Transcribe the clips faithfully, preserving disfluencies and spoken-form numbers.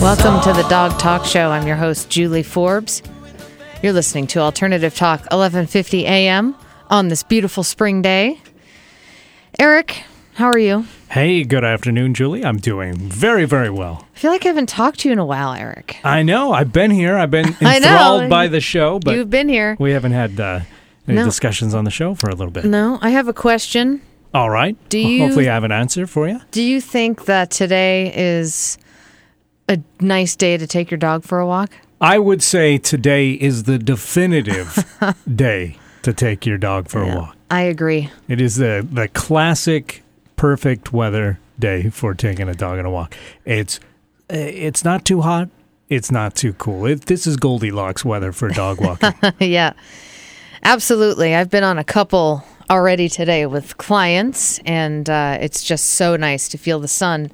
Welcome to the Dog Talk Show. I'm your host, Julie Forbes. You're listening to Alternative Talk, eleven fifty a.m. on this beautiful spring day. Eric, how are you? Hey, good afternoon, Julie. I'm doing very, very well. I feel like I haven't talked to you in a while, Eric. I know. I've been here. I've been enthralled by the show, but you've been here. We haven't had uh, any no. discussions on the show for a little bit. No, I have a question. All right. Do you, Hopefully I have an answer for you. Do you think that today is a nice day to take your dog for a walk? I would say today is the definitive day to take your dog for yeah, a walk. I agree. It is the, the classic perfect weather day for taking a dog on a walk. It's it's not too hot. It's not too cool. It, this is Goldilocks weather for dog walking. Yeah, absolutely. I've been on a couple already today with clients, and uh, it's just so nice to feel the sun.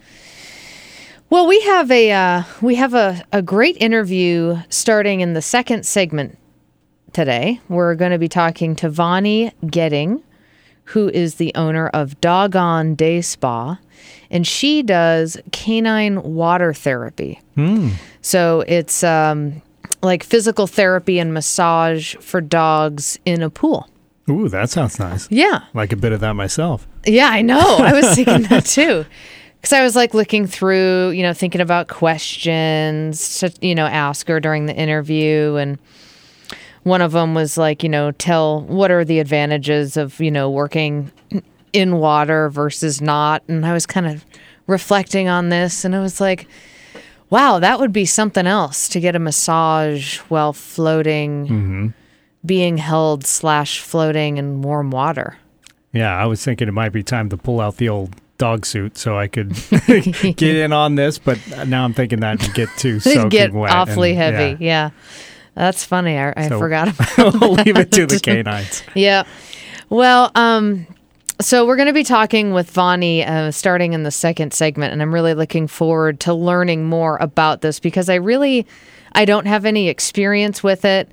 Well, we have a uh, we have a, a great interview starting in the second segment today. We're going to be talking to Vonnie Getting, who is the owner of Doggone Day Spa, and she does canine water therapy. Mm. So it's um, like physical therapy and massage for dogs in a pool. Ooh, that sounds nice. Yeah. Like a bit of that myself. Yeah, I know. I was thinking that too. Because I was like looking through, you know, thinking about questions to, you know, ask her during the interview. And one of them was like, you know, tell what are the advantages of, you know, working in water versus not. And I was kind of reflecting on this, and I was like, wow, that would be something else to get a massage while floating, mm-hmm. being held slash floating in warm water. Yeah, I was thinking it might be time to pull out the old dog suit so I could get in on this, but now I'm thinking that would get too soaking get wet. awfully and, heavy, yeah. yeah. That's funny. I, I so forgot about we'll that. leave it to the canines. Yeah. Well, um, so we're going to be talking with Vonnie uh, starting in the second segment, and I'm really looking forward to learning more about this because I really, I don't have any experience with it.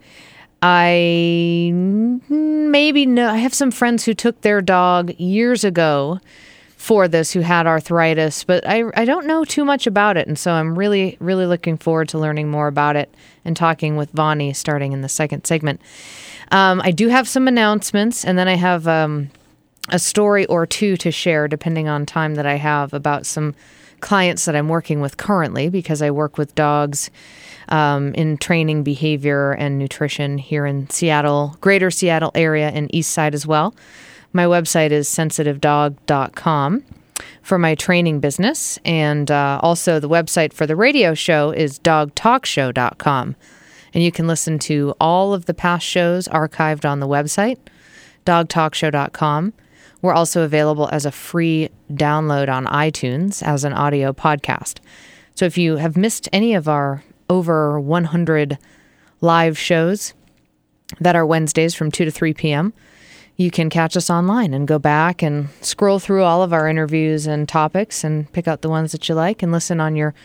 I maybe know, I have some friends who took their dog years ago for this who had arthritis, but I, I don't know too much about it. And so I'm really, really looking forward to learning more about it and talking with Vonnie starting in the second segment. Um, I do have some announcements, and then I have um, a story or two to share depending on time that I have about some clients that I'm working with currently because I work with dogs um, in training, behavior, and nutrition here in Seattle, greater Seattle area and east side as well. My website is sensitive dog dot com for my training business. And uh, also the website for the radio show is dog talk show dot com. And you can listen to all of the past shows archived on the website, dog talk show dot com. We're also available as a free download on iTunes as an audio podcast. So if you have missed any of our over one hundred live shows that are Wednesdays from two to three p.m., you can catch us online and go back and scroll through all of our interviews and topics and pick out the ones that you like and listen on your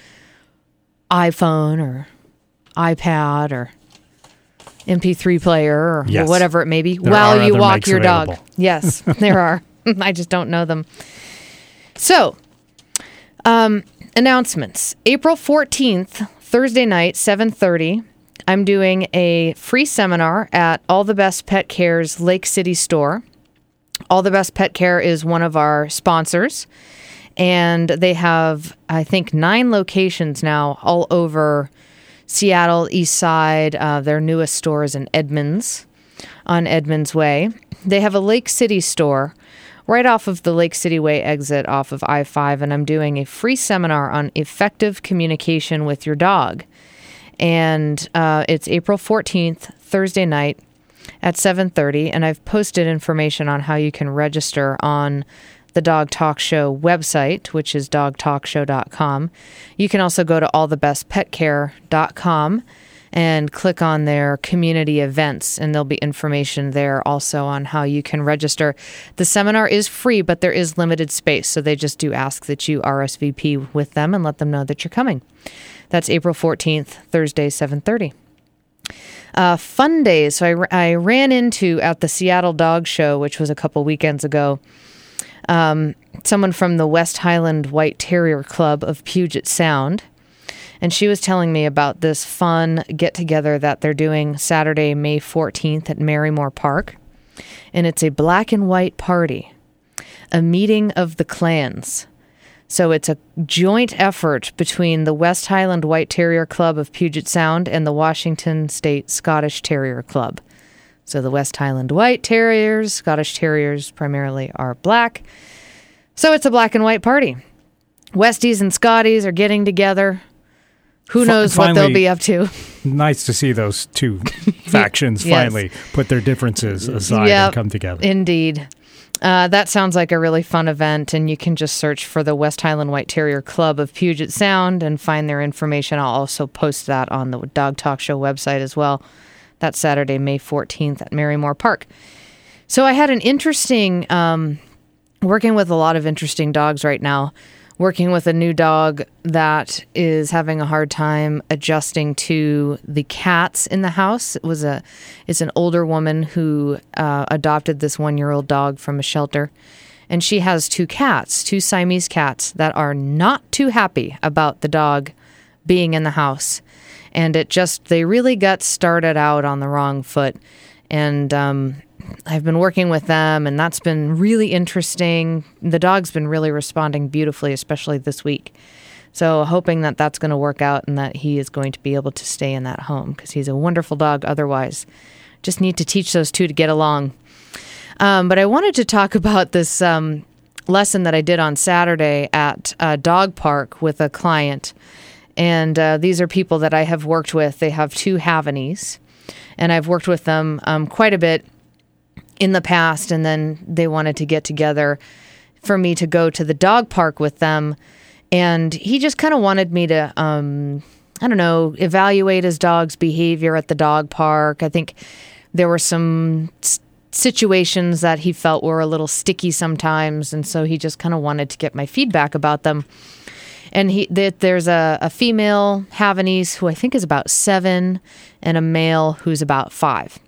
iPhone or iPad or M P three player or yes. whatever it may be there while you walk your available. dog. Yes, there are. I just don't know them. So, um, announcements. April fourteenth, Thursday night, seven thirty. I'm doing a free seminar at All the Best Pet Care's Lake City store. All the Best Pet Care is one of our sponsors, and they have, I think, nine locations now all over Seattle, East Side. Uh, their newest store is in Edmonds, on Edmonds Way. They have a Lake City store right off of the Lake City Way exit off of I five, and I'm doing a free seminar on effective communication with your dog. And uh, it's April fourteenth, Thursday night at seven thirty, and I've posted information on how you can register on the Dog Talk Show website, which is dog talk show dot com. You can also go to all the best pet care dot com and click on their community events, and there'll be information there also on how you can register. The seminar is free, but there is limited space, so they just do ask that you R S V P with them and let them know that you're coming. That's April fourteenth, Thursday, seven thirty. Uh, fun days. So I, I ran into at the Seattle Dog Show, which was a couple weekends ago, um, someone from the West Highland White Terrier Club of Puget Sound. And she was telling me about this fun get-together that they're doing Saturday, May fourteenth at Marymore Park. And it's a black and white party, a meeting of the clans. So it's a joint effort between the West Highland White Terrier Club of Puget Sound and the Washington State Scottish Terrier Club. So the West Highland White Terriers, Scottish Terriers primarily are black. So it's a black and white party. Westies and Scotties are getting together. Who knows finally, what they'll be up to. Nice to see those two factions yes. finally put their differences aside yep, and come together. Indeed. Uh, that sounds like a really fun event, and you can just search for the West Highland White Terrier Club of Puget Sound and find their information. I'll also post that on the Dog Talk Show website as well. That's Saturday, May fourteenth at Marymore Park. So I had an interesting, um, working with a lot of interesting dogs right now, working with a new dog that is having a hard time adjusting to the cats in the house. It was a, it's an older woman who uh, adopted this one-year-old dog from a shelter, and she has two cats, two Siamese cats that are not too happy about the dog being in the house. And it just, they really got started out on the wrong foot. And um, I've been working with them, and that's been really interesting. The dog's been really responding beautifully, especially this week. So hoping that that's going to work out and that he is going to be able to stay in that home because he's a wonderful dog otherwise. Just need to teach those two to get along. Um, but I wanted to talk about this um, lesson that I did on Saturday at a dog park with a client. And uh, these are people that I have worked with. They have two Havanese, and I've worked with them um, quite a bit in the past, and then they wanted to get together for me to go to the dog park with them. And he just kind of wanted me to, um, I don't know, evaluate his dog's behavior at the dog park. I think there were some s- situations that he felt were a little sticky sometimes, and so he just kind of wanted to get my feedback about them. And he, there's a, a female Havanese who I think is about seven and a male who's about five.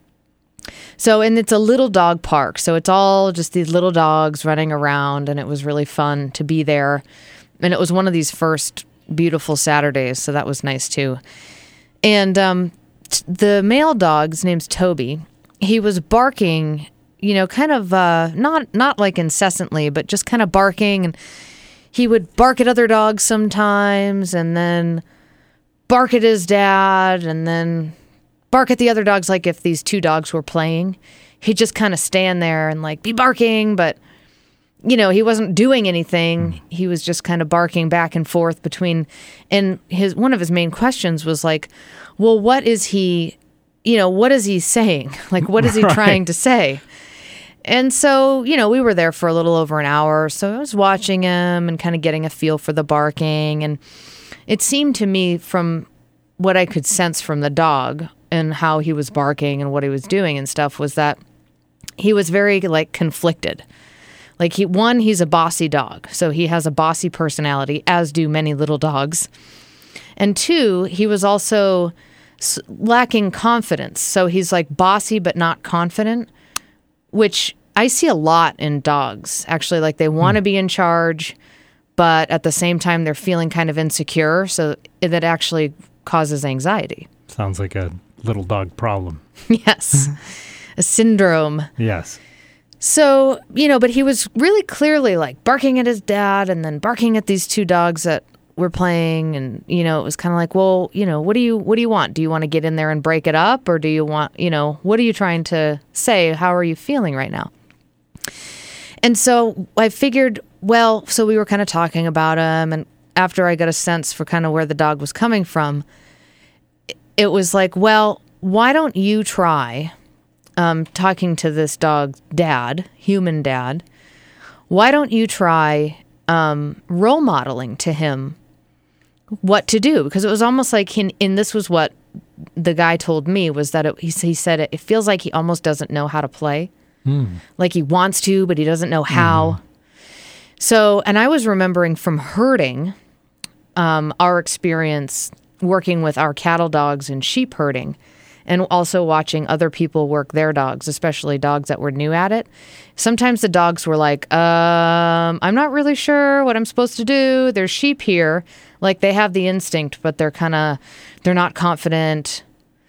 So, and it's a little dog park. So it's all just these little dogs running around, and it was really fun to be there. And it was one of these first beautiful Saturdays, so that was nice too. And um, t- the male dog, his name's Toby, he was barking, you know, kind of uh, not not like incessantly, but just kind of barking. And he would bark at other dogs sometimes, and then bark at his dad, and then bark at the other dogs like if these two dogs were playing. He'd just kind of stand there and like be barking, but you know, he wasn't doing anything. He was just kind of barking back and forth between, and his one of his main questions was like, well, what is he, you know, what is he saying? Like, what is he right. trying to say? And so, you know, we were there for a little over an hour. So I was watching him and kind of getting a feel for the barking. And it seemed to me from what I could sense from the dog and how he was barking and what he was doing and stuff was that he was very like conflicted. Like he, one, he's a bossy dog. So he has a bossy personality, as do many little dogs. And two, he was also lacking confidence. So he's like bossy, but not confident, which I see a lot in dogs. Actually, like they want to be in charge, but at the same time, they're feeling kind of insecure. So that actually causes anxiety. Sounds like a little dog problem. Yes. A syndrome. Yes. So, you know, but he was really clearly like barking at his dad and then barking at these two dogs that were playing. And, you know, it was kind of like, well, you know, what do you, what do you want? Do you want to get in there and break it up? Or do you want, you know, what are you trying to say? How are you feeling right now? And so I figured, well, so we were kind of talking about him. And after I got a sense for kind of where the dog was coming from, it was like, well, why don't you try um, talking to this dog's dad, human dad, why don't you try um, role modeling to him what to do? Because it was almost like, he, and this was what the guy told me, was that it, he, he said it, it feels like he almost doesn't know how to play. Mm. Like he wants to, but he doesn't know how. Mm. So, and I was remembering from herding, um, our experience working with our cattle dogs and sheep herding. and also watching other people work their dogs, especially dogs that were new at it. Sometimes the dogs were like, um, I'm not really sure what I'm supposed to do. There's sheep here. Like they have the instinct, but they're kind of, they're not confident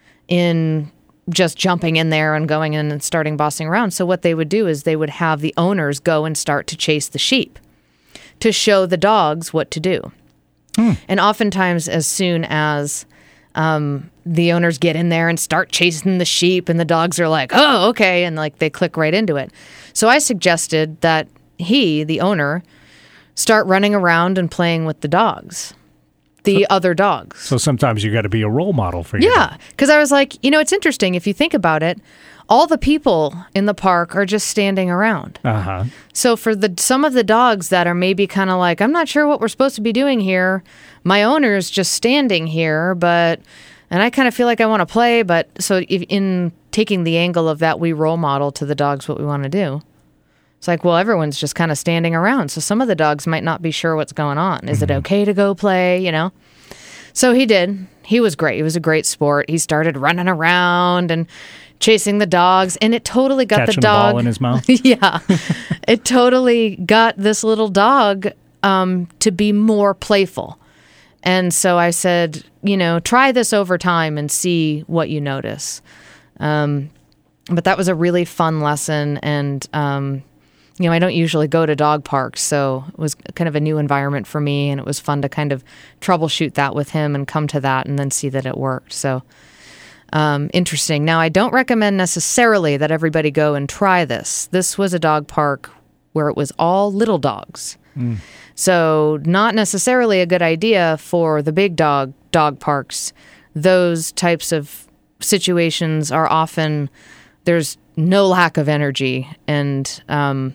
in just jumping in there and going in and starting bossing around. So what they would do is they would have the owners go and start to chase the sheep to show the dogs what to do. Hmm. And oftentimes as soon as um, the owners get in there and start chasing the sheep and the dogs are like, oh, okay. And like they click right into it. So I suggested that he, the owner, start running around and playing with the dogs. The so, other dogs. So sometimes you got to be a role model for you. Yeah, because I was like, you know, it's interesting. If you think about it, all the people in the park are just standing around. Uh-huh. So for the some of the dogs that are maybe kind of like, I'm not sure what we're supposed to be doing here. My owner's just standing here, but, and I kind of feel like I want to play. But so if, in taking the angle of that, we role model to the dogs what we want to do. It's like, well, everyone's just kind of standing around. So some of the dogs might not be sure what's going on. Is mm-hmm. it okay to go play, you know? So he did. He was great. He was a great sport. He started running around and chasing the dogs, and it totally got Catching the dog. The ball in his mouth? Yeah. It totally got this little dog um, to be more playful. And so I said, you know, try this over time and see what you notice. Um, but that was a really fun lesson, and um you know, I don't usually go to dog parks, so it was kind of a new environment for me, and it was fun to kind of troubleshoot that with him and come to that and then see that it worked. So um, interesting. Now, I don't recommend necessarily that everybody go and try this. This was a dog park where it was all little dogs. Mm. So not necessarily a good idea for the big dog dog parks. Those types of situations are often, there's no lack of energy, and um,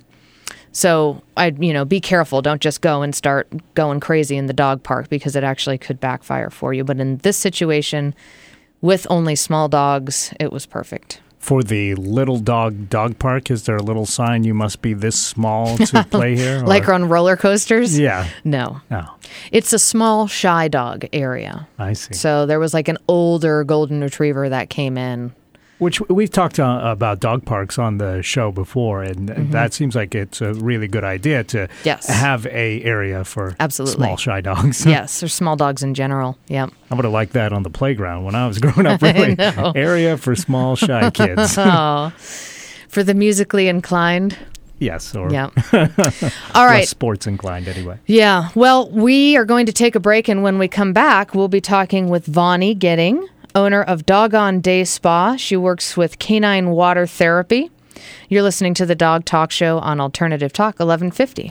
so I, you know, be careful. Don't just go and start going crazy in the dog park, because it actually could backfire for you. But in this situation, with only small dogs, it was perfect. For the little dog dog park, is there a little sign you must be this small to play here? Or? Like on roller coasters? Yeah. No. Oh. It's a small, shy dog area. I see. So there was like an older golden retriever that came in. Which we've talked uh, about dog parks on the show before, and mm-hmm. that seems like it's a really good idea to yes. have a area for Absolutely. small, shy dogs. Yes, or small dogs in general. Yep. I would have liked that on the playground when I was growing up. Really, area for small, shy kids. Oh, for the musically inclined. Yes, or yeah. All right. Less sports inclined, anyway. Yeah. Well, we are going to take a break, and when we come back, we'll be talking with Vonnie Gidding, owner of Doggone Day Spa. She works with canine water therapy. You're listening to the Dog Talk Show on Alternative Talk eleven fifty.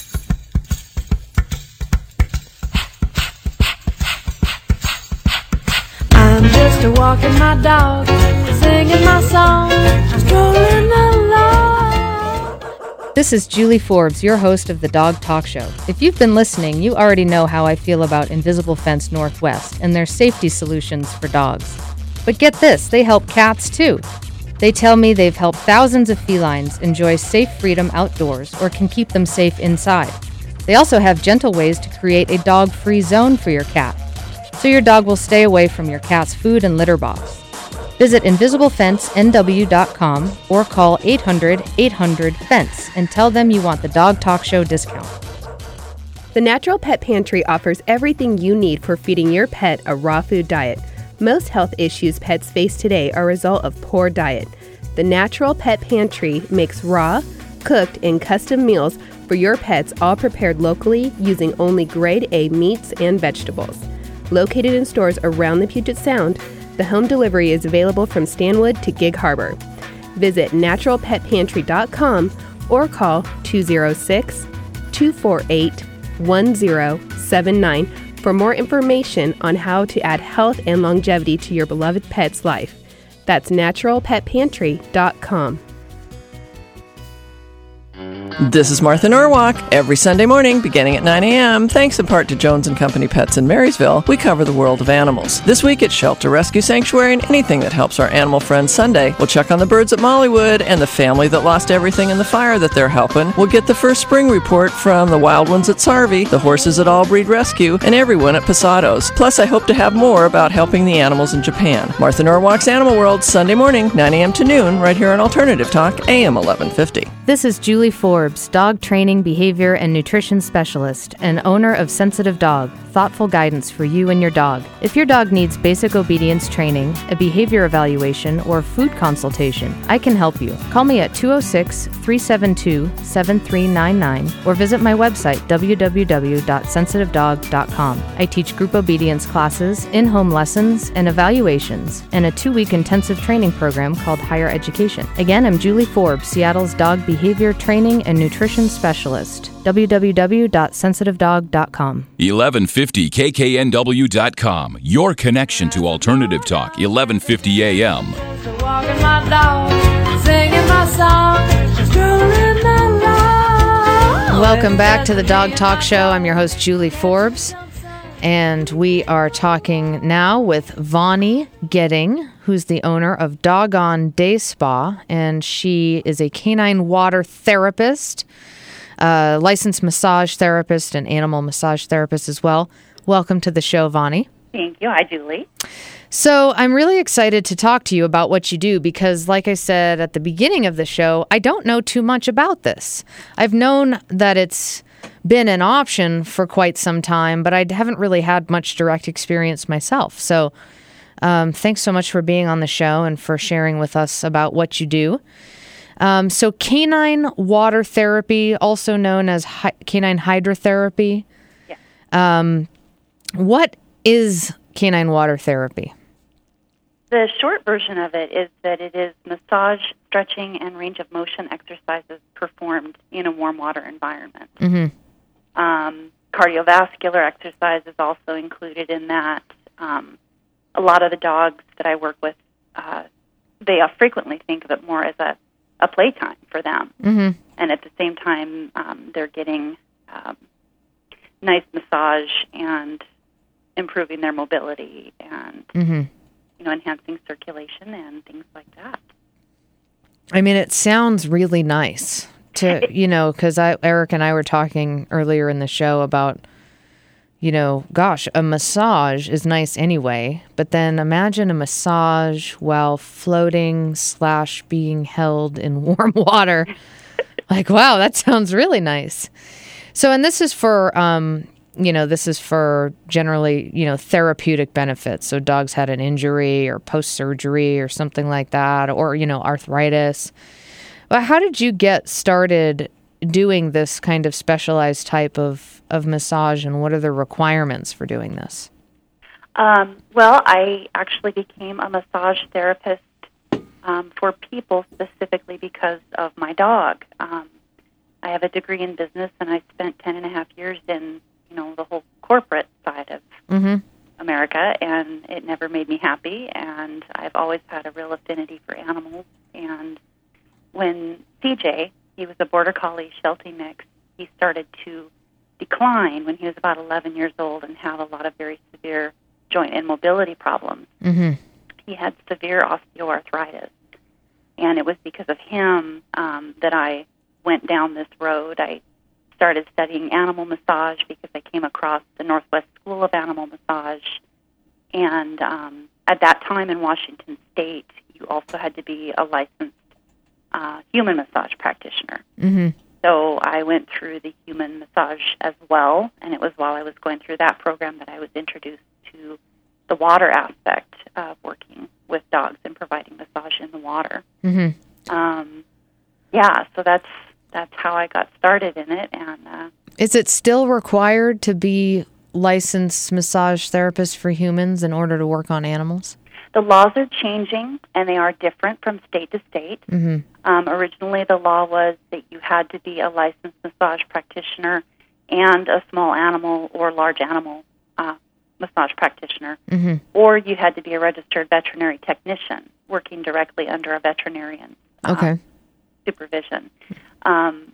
I'm just a walking my dog, singing my song, strolling along. This is Julie Forbes, your host of the Dog Talk Show. If you've been listening, you already know how I feel about Invisible Fence Northwest and their safety solutions for dogs. But get this, they help cats too. They tell me they've helped thousands of felines enjoy safe freedom outdoors or can keep them safe inside. They also have gentle ways to create a dog-free zone for your cat, so your dog will stay away from your cat's food and litter box. Visit invisible fence n w dot com or call eight hundred eight hundred fence and tell them you want the Dog Talk Show discount. The Natural Pet Pantry offers everything you need for feeding your pet a raw food diet. Most health issues pets face today are a result of poor diet. The Natural Pet Pantry makes raw, cooked, and custom meals for your pets, all prepared locally using only grade A meats and vegetables. Located in stores around the Puget Sound, the home delivery is available from Stanwood to Gig Harbor. Visit natural pet pantry dot com or call two oh six, two four eight, one oh seven nine for more information on how to add health and longevity to your beloved pet's life. That's natural pet pantry dot com. This is Martha Norwalk. Every Sunday morning, beginning at nine a.m., thanks in part to Jones and Company Pets in Marysville, we cover the world of animals. This week at Shelter Rescue Sanctuary and anything that helps our animal friends Sunday. We'll check on the birds at Mollywood and the family that lost everything in the fire that they're helping. We'll get the first spring report from the wild ones at Sarvey, the horses at All Breed Rescue, and everyone at Posados. Plus, I hope to have more about helping the animals in Japan. Martha Norwalk's Animal World, Sunday morning, nine a.m. to noon, right here on Alternative Talk, A M eleven fifty. This is Julie Forbes, dog training, behavior, and nutrition specialist, and owner of Sensitive Dog, thoughtful guidance for you and your dog. If your dog needs basic obedience training, a behavior evaluation, or food consultation, I can help you. Call me at two oh six, three seven two, seven three nine nine or visit my website, w w w dot sensitive dog dot com. I teach group obedience classes, in-home lessons, and evaluations, and a two-week intensive training program called Higher Education. Again, I'm Julie Forbes, Seattle's dog behavior training and nutrition specialist. w w w dot sensitive dog dot com. eleven fifty K K N W dot com. Your connection to Alternative Talk, eleven fifty A M. Walking my dog, singing my song, strolling along. Welcome back to the Dog Talk Show. I'm your host, Julie Forbes, and we are talking now with Vonnie Getting, who's the owner of Doggone Day Spa, and she is a canine water therapist, uh, licensed massage therapist, and animal massage therapist as well. Welcome to the show, Vonnie. Thank you. Hi, Julie. So I'm really excited to talk to you about what you do because, like I said at the beginning of the show, I don't know too much about this. I've known that it's been an option for quite some time, but I haven't really had much direct experience myself. So um, thanks so much for being on the show and for sharing with us about what you do. Um, so canine water therapy, also known as hy- canine hydrotherapy. Yeah. Um, what is canine water therapy? The short version of it is that it is massage, stretching, and range of motion exercises performed in a warm water environment. Mm-hmm. Um, cardiovascular exercise is also included in that. Um, a lot of the dogs that I work with, uh, they uh, frequently think of it more as a, a playtime for them. Mm-hmm. And at the same time, um, they're getting um, nice massage and improving their mobility and Mm-hmm. you know, enhancing circulation and things like that. I mean, it sounds really nice to, you know, because I, Eric and I were talking earlier in the show about, you know, gosh, a massage is nice anyway, but then imagine a massage while floating slash being held in warm water. Like, wow, that sounds really nice. So, and this is for, um, you know, this is for generally, you know, therapeutic benefits. So dogs had an injury or post-surgery or something like that, or, you know, arthritis. But how did you get started doing this kind of specialized type of, of massage, and what are the requirements for doing this? Um, well, I actually became a massage therapist um, for people specifically because of my dog. Um, I have a degree in business, and I spent ten and a half years in, you know, the whole corporate side of Mm-hmm. America, and it never made me happy, and I've always had a real affinity for animals. And when C J, he was a Border Collie Sheltie mix, he started to decline when he was about eleven years old and have a lot of very severe joint and mobility problems. Mm-hmm. He had severe osteoarthritis, and it was because of him um, that I went down this road. I started studying animal massage because I came across the Northwest School of Animal Massage, and um, at that time in Washington State, you also had to be a licensed uh, human massage practitioner. Mm-hmm. So I went through the human massage as well, and it was while I was going through that program that I was introduced to the water aspect of working with dogs and providing massage in the water. Mm-hmm. Um, yeah, so that's that's how I got started in it. And uh, Is it still required to be licensed massage therapist for humans in order to work on animals? the laws are changing, and they are different from state to state. Mm-hmm. Um, originally, the law was that you had to be a licensed massage practitioner and a small animal or large animal uh, massage practitioner, Mm-hmm. or you had to be a registered veterinary technician working directly under a veterinarian uh, Okay. supervision. Um,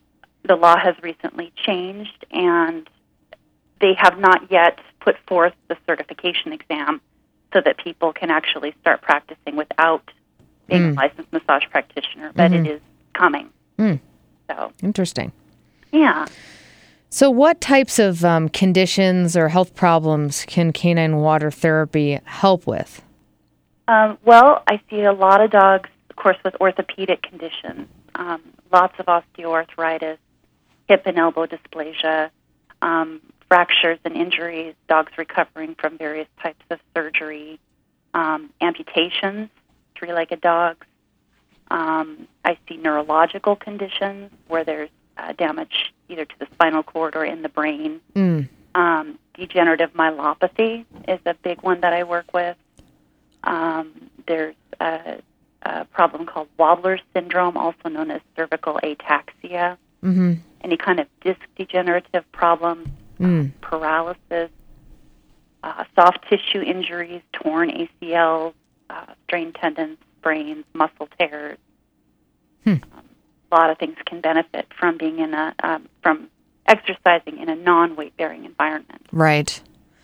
the law has recently changed, and they have not yet put forth the certification exam so that people can actually start practicing without being Mm. a licensed massage practitioner, but Mhm. it is coming. Mm. So, Interesting. yeah. So, what types of um, conditions or health problems can canine water therapy help with? Um, well, I see a lot of dogs, of course, with orthopedic conditions, um, lots of osteoarthritis, hip and elbow dysplasia, um, fractures and injuries, dogs recovering from various types of surgery, um, amputations, three-legged dogs. Um, I see neurological conditions where there's uh, damage either to the spinal cord or in the brain. Mm. Um, degenerative myelopathy is a big one that I work with. Um, there's a, a problem called Wobbler syndrome, also known as cervical ataxia. Mm-hmm. Any kind of disc degenerative problems, Mm. uh, paralysis, uh, soft tissue injuries, torn A C Ls, uh, strained tendons, sprains, muscle tears. Hmm. Um, a lot of things can benefit from being in a um, from exercising in a non-weight bearing environment. Right.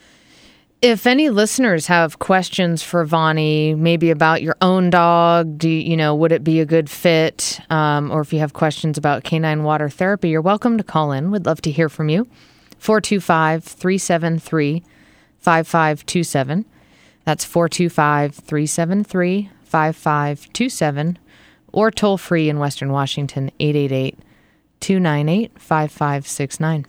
If any listeners have questions for Vonnie, maybe about your own dog, do you, you know, would it be a good fit? Um, or if you have questions about canine water therapy, you're welcome to call in. We'd love to hear from you. four two five, three seven three, five five two seven. That's four two five, three seven three, five five two seven. Or toll free in Western Washington, eight eight eight, two nine eight, five five six nine.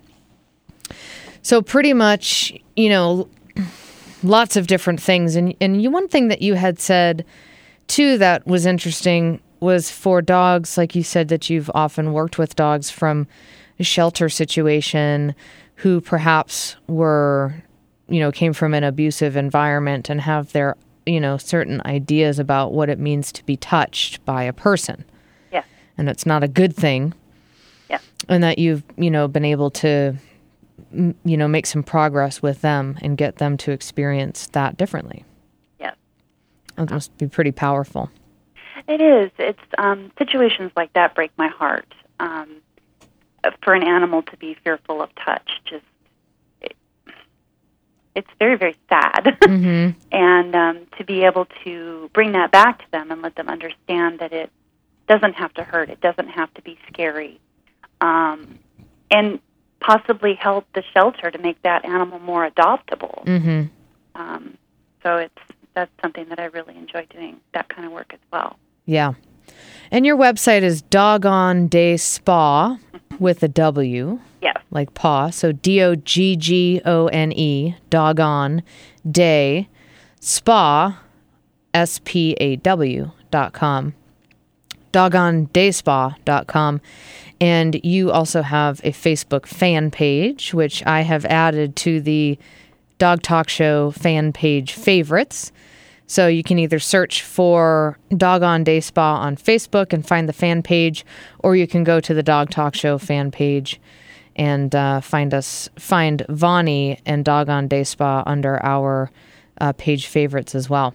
So pretty much, you know, lots of different things. And and you, one thing that you had said, too, that was interesting was for dogs, like you said, that you've often worked with dogs from a shelter situation who perhaps were, you know, came from an abusive environment and have their, you know, certain ideas about what it means to be touched by a person. Yeah. And it's not a good thing. Yeah. And that you've, you know, been able to, you know, make some progress with them and get them to experience that differently. Yeah. That must be pretty powerful. It is. It's um, situations like that break my heart. Um, for an animal to be fearful of touch, just it, it's very, very sad. Mm-hmm. And um, to be able to bring that back to them and let them understand that it doesn't have to hurt, it doesn't have to be scary, um, and possibly help the shelter to make that animal more adoptable. Mm-hmm. Um, so it's that's something that I really enjoy doing, that kind of work as well. Yeah. And your website is Doggone Day Spa with a W. Yes. Like paw. So D O G G O N E, Doggone Day Spa, S P A W dot com. doggone day spa dot com. And you also have a Facebook fan page, which I have added to the Dog Talk Show fan page favorites. So you can either search for Doggone Day Spa on Facebook and find the fan page, or you can go to the Dog Talk Show fan page and uh, find us, find Vonnie and Doggone Day Spa under our uh, page favorites as well.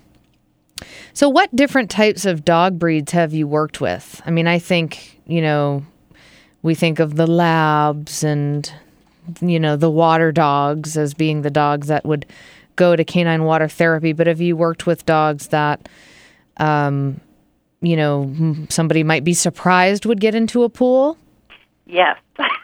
So what different types of dog breeds have you worked with? I mean, I think, you know, we think of the labs and, you know, the water dogs as being the dogs that would go to canine water therapy. But have you worked with dogs that, um, you know, somebody might be surprised would get into a pool? Yes.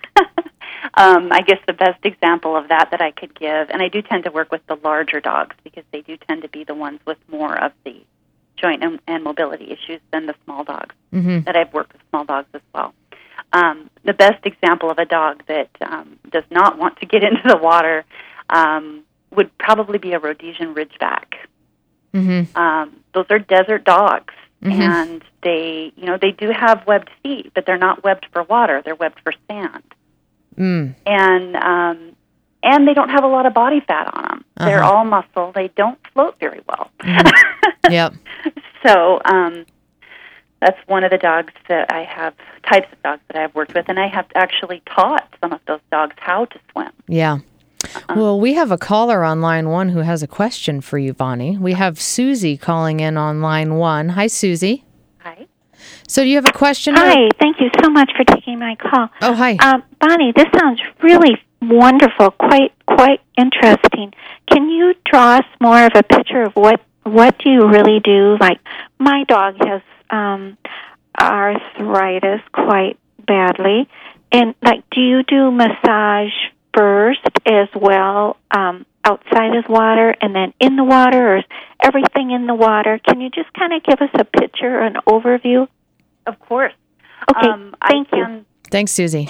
um, I guess the best example of that that I could give, and I do tend to work with the larger dogs because they do tend to be the ones with more of the joint and, and mobility issues than the small dogs. Mm-hmm. That I've worked with small dogs as well. Um, the best example of a dog that um, does not want to get into the water um, would probably be a Rhodesian Ridgeback. Mm-hmm. Um, those are desert dogs, Mm-hmm. and they, you know, they do have webbed feet, but they're not webbed for water; they're webbed for sand. Mm. And um, and they don't have a lot of body fat on them. Uh-huh. They're all muscle. They don't float very well. Mm-hmm. Yep. So um, that's one of the dogs that I have, types of dogs that I've worked with, and I have actually taught some of those dogs how to swim. Yeah. Well, we have a caller on line one who has a question for you, Vonnie. We have Susie calling in on line one. Hi, Susie. Hi. So do you have a question? Hi, thank you so much for taking my call. Oh, hi. Um, Bonnie, this sounds really wonderful, quite quite interesting. Can you draw us more of a picture of what, what do you really do? Like, my dog has um, arthritis quite badly. And, like, do you do massage first as well, um, outside of water and then in the water, or is everything in the water? Can you just kind of give us a picture, an overview? Of course. Okay, Um, thank I you. can, Thanks, Susie.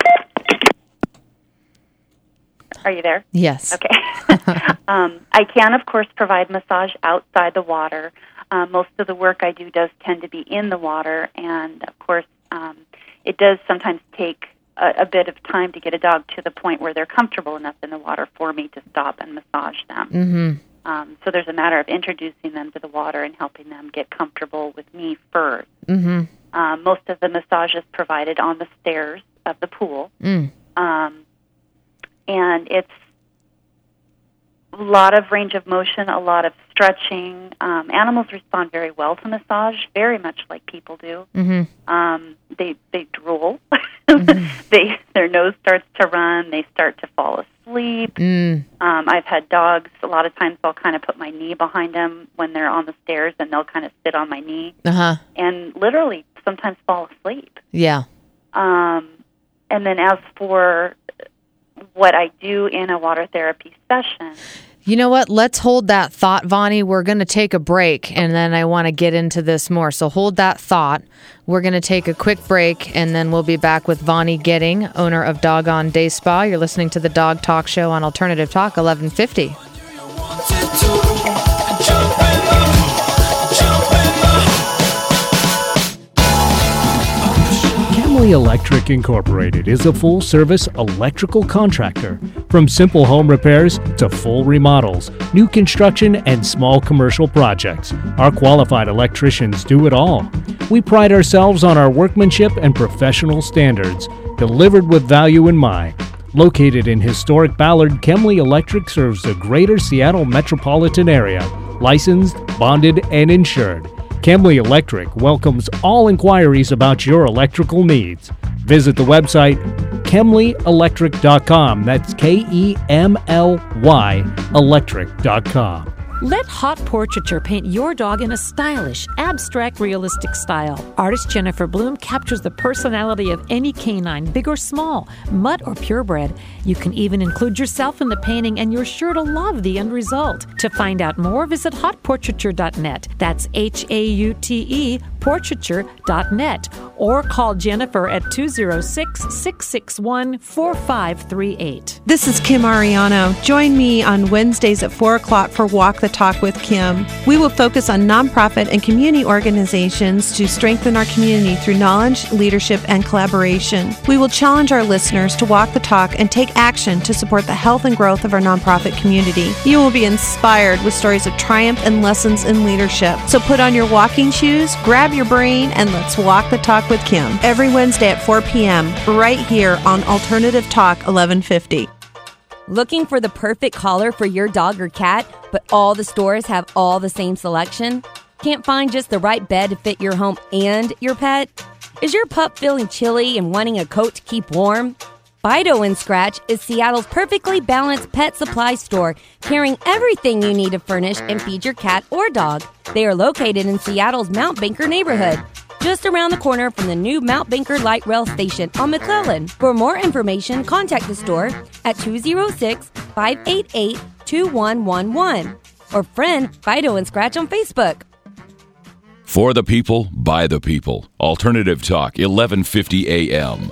Are you there? Yes. Okay. um, I can, of course, provide massage outside the water. Uh, most of the work I do does tend to be in the water, and, of course, um, it does sometimes take a, a bit of time to get a dog to the point where they're comfortable enough in the water for me to stop and massage them. Mm-hmm. Um, so there's a matter of introducing them to the water and helping them get comfortable with me first. Mm-hmm. Um, most of the massage is provided on the stairs of the pool. Mm. Um, and it's a lot of range of motion, a lot of stretching. Um, animals respond very well to massage, very much like people do. Mm-hmm. Um, they they drool. Mm-hmm. they their nose starts to run. They start to fall asleep. Mm. Um, I've had dogs. A lot of times, I'll kind of put my knee behind them when they're on the stairs, and they'll kind of sit on my knee Uh-huh. and literally sometimes fall asleep. Yeah. Um, and then as for what I do in a water therapy session. You know what? Let's hold that thought, Vonnie. We're going to take a break, and then I want to get into this more. So hold that thought. We're going to take a quick break, and then we'll be back with Vonnie Getting, owner of Doggone Day Spa. You're listening to the Dog Talk Show on Alternative Talk, eleven fifty. Camley Electric Incorporated is a full-service electrical contractor. From simple home repairs to full remodels, new construction, and small commercial projects, our qualified electricians do it all. We pride ourselves on our workmanship and professional standards, delivered with value in mind. Located in historic Ballard, Camley Electric serves the greater Seattle metropolitan area, licensed, bonded, and insured. Camley Electric welcomes all inquiries about your electrical needs. Visit the website Kemley Electric dot com. That's K E M L Y electric dot com. Let Hot Portraiture paint your dog in a stylish, abstract, realistic style. Artist Jennifer Bloom captures the personality of any canine, big or small, mutt or purebred. You can even include yourself in the painting, and you're sure to love the end result. To find out more, visit hot portraiture dot net. That's H A U T E, portraiture dot net. Or call Jennifer at two oh six, six six one, four five three eight. This is Kim Ariano. Join me on Wednesdays at four o'clock for Walk the Talk with Kim. We will focus on nonprofit and community organizations to strengthen our community through knowledge, leadership, and collaboration. We will challenge our listeners to walk the talk and take action to support the health and growth of our nonprofit community. You will be inspired with stories of triumph and lessons in leadership. So put on your walking shoes, grab your brain, and let's walk the talk with Kim. Every Wednesday at four p.m. right here on Alternative Talk eleven fifty. Looking for the perfect collar for your dog or cat, but all the stores have all the same selection? Can't find just the right bed to fit your home and your pet? Is your pup feeling chilly and wanting a coat to keep warm? Fido and Scratch is Seattle's perfectly balanced pet supply store, carrying everything you need to furnish and feed your cat or dog. They are located in Seattle's Mount Banker neighborhood, just around the corner from the new Mount Banker Light Rail Station on McClellan. For more information, contact the store at two oh six, five eight eight, two one one one or friend Fido and Scratch on Facebook. For the people, by the people. Alternative Talk, eleven fifty A M.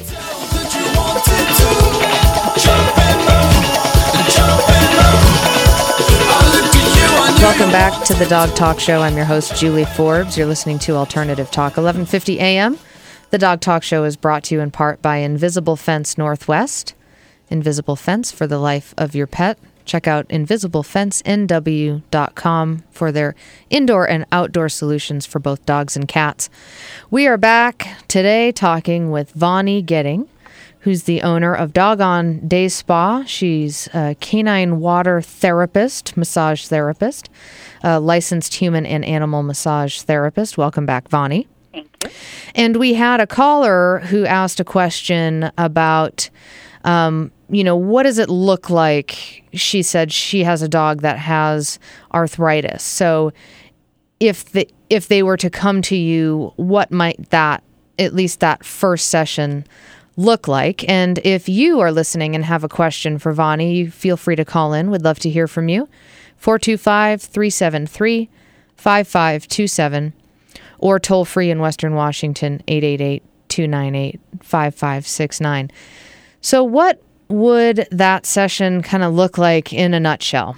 Welcome back to the Dog Talk Show. I'm your host, Julie Forbes. You're listening to Alternative Talk, eleven fifty A M. The Dog Talk Show is brought to you in part by Invisible Fence Northwest. Invisible Fence for the life of your pet. Check out invisible fence n w dot com for their indoor and outdoor solutions for both dogs and cats. We are back today talking with Vonnie Getting, who's the owner of Doggone Day Spa. She's a canine water therapist, massage therapist, a licensed human and animal massage therapist. Welcome back, Vonnie. Thank too. And we had a caller who asked a question about, um, you know, what does it look like? She said she has a dog that has arthritis. So if the if they were to come to you, what might that, at least that first session, look like? And if you are listening and have a question for Vonnie, you feel free to call in. We'd love to hear from you. four two five, three seven three, five five two seven or toll free in Western Washington, eight eight eight, two nine eight, five five six nine. So what would that session kind of look like in a nutshell?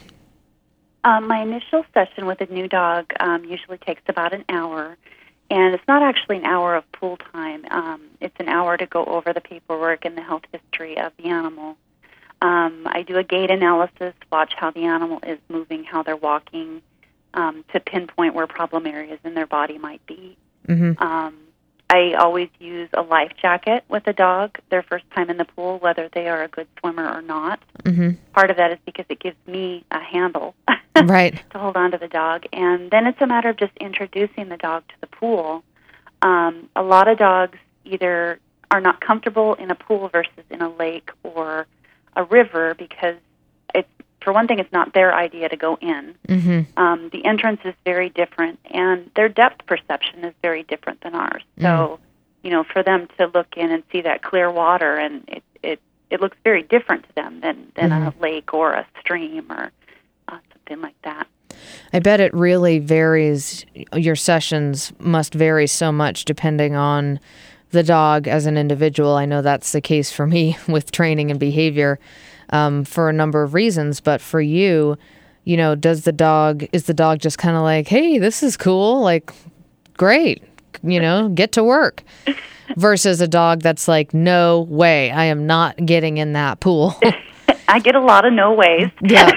Um, my initial session with a new dog um, usually takes about an hour, and it's not actually an hour of pool time. Um, it's an hour to go over the paperwork and the health history of the animal. Um, I do a gait analysis, watch how the animal is moving, how they're walking, um, to pinpoint where problem areas in their body might be. Mm-hmm. Um, I always use a life jacket with a dog their first time in the pool, whether they are a good swimmer or not. Mm-hmm. Part of that is because it gives me a handle right. to hold on to the dog. And then it's a matter of just introducing the dog to the pool. Um, a lot of dogs either are not comfortable in a pool versus in a lake or a river because, it's for one thing, it's not their idea to go in. Mm-hmm. Um, the entrance is very different, and their depth perception is very different than ours. Mm. So, you know, for them to look in and see that clear water, and it it, it looks very different to them than, than mm-hmm. a lake or a stream or uh, something like that. I bet it really varies. Your sessions must vary so much depending on the dog as an individual. I know that's the case for me with training and behavior. Um, for a number of reasons, but for you, you know, does the dog, is the dog just kind of like, hey, this is cool, like, great, you know, get to work, versus a dog that's like, no way, I am not getting in that pool. I get a lot of no ways. Yeah.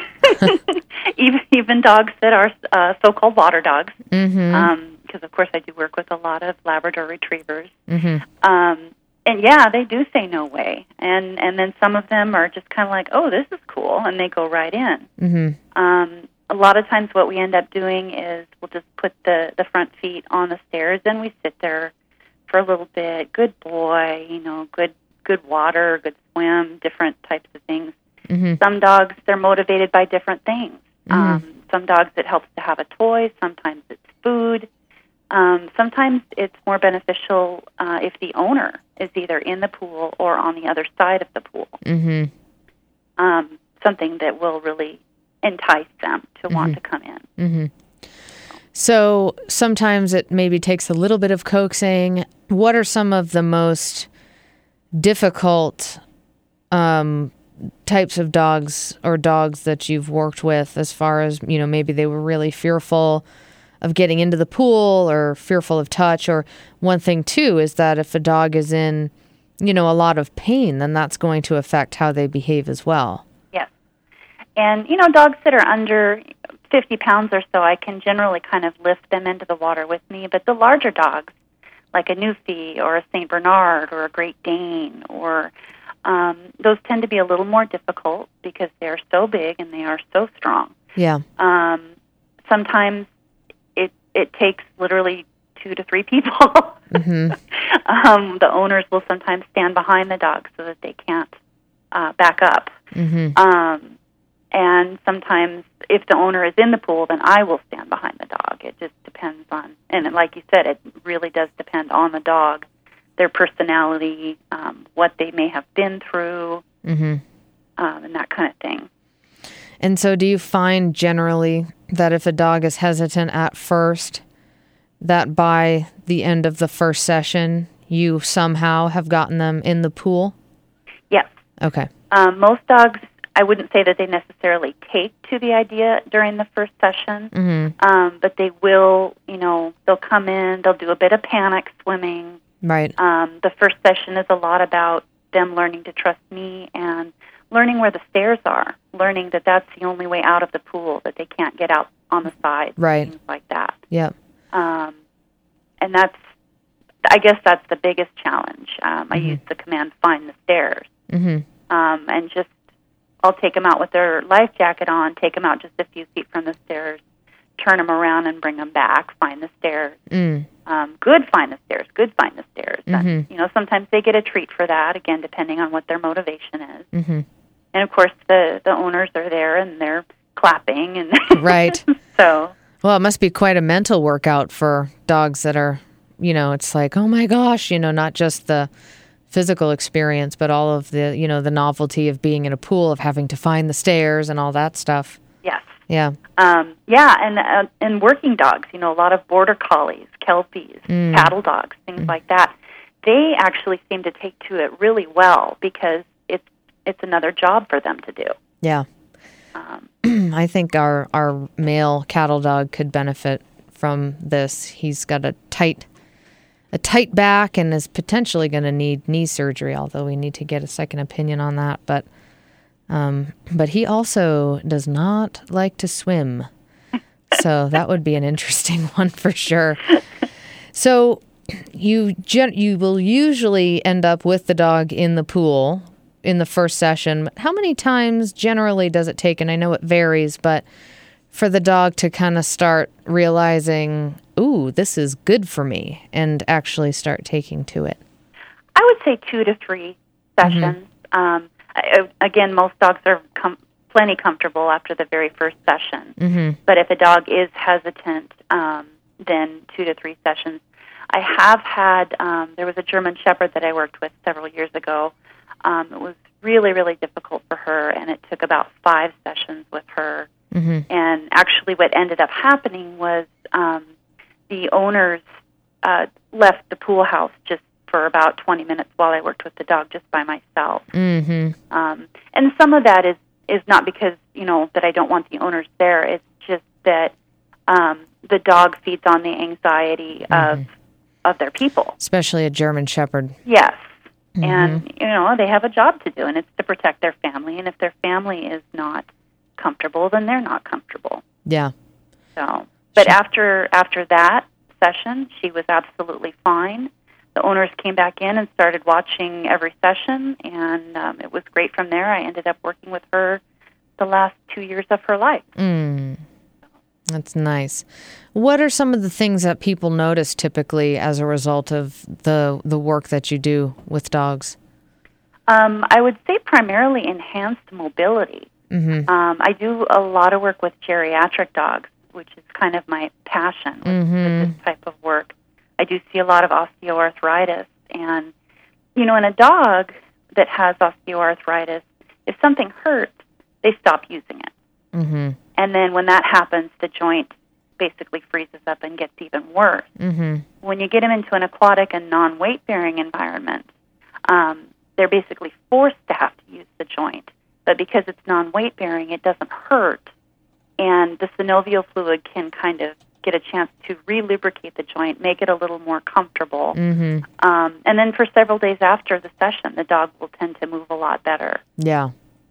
even, even dogs that are uh, so-called water dogs, because mm-hmm. um, of course I do work with a lot of Labrador retrievers. Mm-hmm. Um, And yeah, they do say no way, and and then some of them are just kind of like, oh, this is cool, and they go right in. Mm-hmm. Um, a lot of times, what we end up doing is we'll just put the the front feet on the stairs, and we sit there for a little bit. Good boy, you know, good good water, good swim, different types of things. Mm-hmm. Some dogs, they're motivated by different things. Mm-hmm. Um, some dogs, it helps to have a toy. Sometimes it's food. Um, sometimes it's more beneficial uh, if the owner is either in the pool or on the other side of the pool. Mm-hmm. Um, something that will really entice them to mm-hmm. want to come in. Mm-hmm. So sometimes it maybe takes a little bit of coaxing. What are some of the most difficult um, types of dogs or dogs that you've worked with, as far as, you know, maybe they were really fearful of getting into the pool or fearful of touch? Or one thing too is that if a dog is in, you know, a lot of pain, then that's going to affect how they behave as well. Yes. And, you know, dogs that are under fifty pounds or so, I can generally kind of lift them into the water with me. But the larger dogs, like a Newfie or a Saint Bernard or a Great Dane, or um, those tend to be a little more difficult because they're so big and they are so strong. Yeah. Um, sometimes it takes literally two to three people. Mm-hmm. um, the owners will sometimes stand behind the dog so that they can't uh, back up. Mm-hmm. Um, and sometimes if the owner is in the pool, then I will stand behind the dog. It just depends on, and like you said, it really does depend on the dog, their personality, um, what they may have been through, mm-hmm. um, and that kind of thing. And so do you find generally that if a dog is hesitant at first, that by the end of the first session, you somehow have gotten them in the pool? Yes. Okay. Um, most dogs, I wouldn't say that they necessarily take to the idea during the first session, mm-hmm. um, but they will, you know, they'll come in, they'll do a bit of panic swimming. Right. Um, the first session is a lot about them learning to trust me and learning where the stairs are, learning that that's the only way out of the pool, that they can't get out on the sides, right. things like that. Yep. Um, and that's, I guess that's the biggest challenge. Um, I mm-hmm. use the command, find the stairs. Mm-hmm. Um, and just, I'll take them out with their life jacket on, take them out just a few feet from the stairs, turn them around and bring them back, find the stairs. Mm. um, good find the stairs, good find the stairs. Mm-hmm. And, you know, sometimes they get a treat for that, again, depending on what their motivation is. Mm-hmm. And, of course, the, the owners are there, and they're clapping. and Right. So, well, it must be quite a mental workout for dogs that are, you know, it's like, oh, my gosh, you know, not just the physical experience, but all of the, you know, the novelty of being in a pool, of having to find the stairs and all that stuff. yes. Yeah. Um, yeah, and uh, and working dogs, you know, a lot of border collies, kelpies, Mm. cattle dogs, things Mm. like that. They actually seem to take to it really well because it's it's another job for them to do. Yeah. Um, I think our, our male cattle dog could benefit from this. He's got a tight a tight back and is potentially going to need knee surgery, although we need to get a second opinion on that. But um, but he also does not like to swim. So that would be an interesting one for sure. So you gen- you will usually end up with the dog in the pool in the first session. How many times generally does it take? And I know it varies, but for the dog to kind of start realizing, ooh, this is good for me, and actually start taking to it? I would say two to three sessions. Mm-hmm. Um, I, again, most dogs are com- plenty comfortable after the very first session. Mm-hmm. But if a dog is hesitant, um, then two to three sessions. I have had, um, there was a German Shepherd that I worked with several years ago. Um, it was really, really difficult for her, and it took about five sessions with her. Mm-hmm. And actually what ended up happening was um, the owners uh, left the pool house just for about twenty minutes while I worked with the dog just by myself. Mm-hmm. Um, and some of that is, is not because, you know, that I don't want the owners there. It's just that um, the dog feeds on the anxiety Mm-hmm. of of their people. Especially a German Shepherd. Yes. Mm-hmm. And, you know, they have a job to do, and it's to protect their family. And if their family is not comfortable, then they're not comfortable. Yeah. So, but Sure. after after that session, she was absolutely fine. The owners came back in and started watching every session, and um, it was great from there. I ended up working with her the last two years of her life. Mm. That's nice. What are some of the things that people notice typically as a result of the the work that you do with dogs? Um, I would say primarily enhanced mobility. Mm-hmm. Um, I do a lot of work with geriatric dogs, which is kind of my passion with, Mm-hmm. with this type of work. I do see a lot of osteoarthritis, and, you know, in a dog that has osteoarthritis, if something hurts, they stop using it. Mm-hmm. And then when that happens, the joint basically freezes up and gets even worse. Mm-hmm. When you get them into an aquatic and non-weight-bearing environment, um, they're basically forced to have to use the joint. But because it's non-weight-bearing, it doesn't hurt, and the synovial fluid can kind of get a chance to re-lubricate the joint, make it a little more comfortable. Mm-hmm. Um, and then for several days after the session, the dog will tend to move a lot better. Yeah.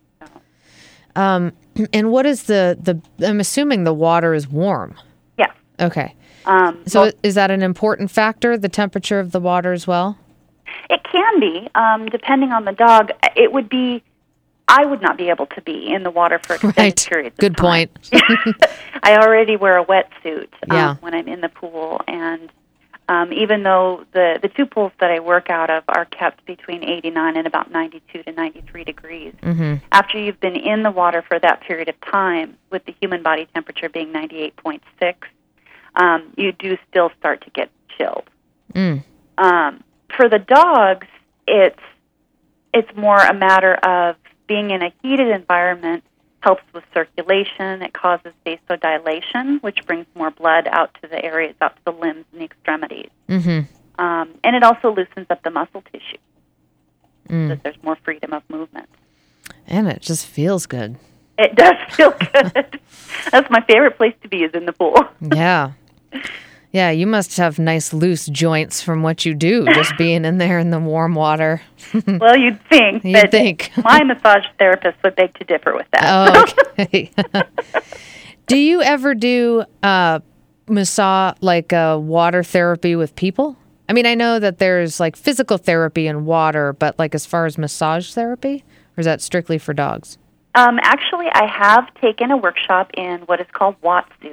Um, and what is the, the, I'm assuming the water is warm. Yes. Okay. Um, So well, is that an important factor, the temperature of the water as well? it can be, um, depending on the dog. It would be, I would not be able to be in the water for extended Right. periods of Good time. point. I already wear a wetsuit um, Yeah. when I'm in the pool, and um, even though the, the two pools that I work out of are kept between eighty-nine and about ninety-two to ninety-three degrees, Mm-hmm. after you've been in the water for that period of time, with the human body temperature being ninety-eight point six, um, you do still start to get chilled. Mm. Um, for the dogs, it's it's more a matter of being in a heated environment helps with circulation. It causes vasodilation, which brings more blood out to the areas, out to the limbs and the extremities. Mm-hmm. Um, and it also loosens up the muscle tissue, Mm. so there's more freedom of movement. And it just feels good. It does feel good. That's my favorite place to be, is in the pool. Yeah. Yeah, you must have nice loose joints from what you do, just being in there in the warm water. Well, you'd think. You'd but think. My massage therapist would beg to differ with that. Oh, okay. Do you ever do uh, massage, like uh, water therapy with people? I mean, I know that there's like physical therapy in water, but like as far as massage therapy, or is that strictly for dogs? Um, actually, I have taken a workshop in what is called Watsu,